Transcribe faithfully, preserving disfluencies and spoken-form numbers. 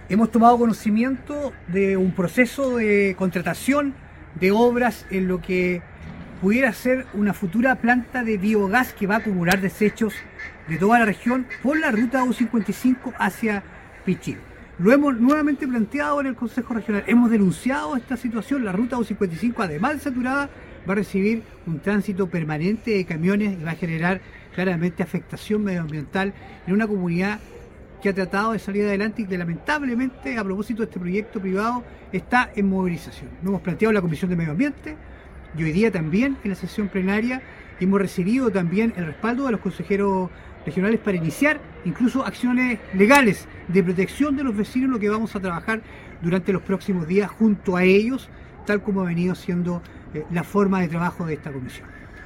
Hemos tomado conocimiento de un proceso de contratación de obras en lo que pudiera ser una futura planta de biogás que va a acumular desechos de toda la región por la ruta U cincuenta y cinco hacia Pichil. Lo hemos nuevamente planteado en el Consejo Regional, hemos denunciado esta situación. La ruta U cincuenta y cinco, además de saturada, va a recibir un tránsito permanente de camiones y va a generar claramente afectación medioambiental en una comunidad que ha tratado de salir adelante y que lamentablemente, a propósito de este proyecto privado, está en movilización. Lo hemos planteado en la Comisión de Medio Ambiente y hoy día también en la sesión plenaria, y hemos recibido también el respaldo de los consejeros regionales para iniciar incluso acciones legales de protección de los vecinos, lo que vamos a trabajar durante los próximos días junto a ellos, tal como ha venido siendo eh, la forma de trabajo de esta comisión.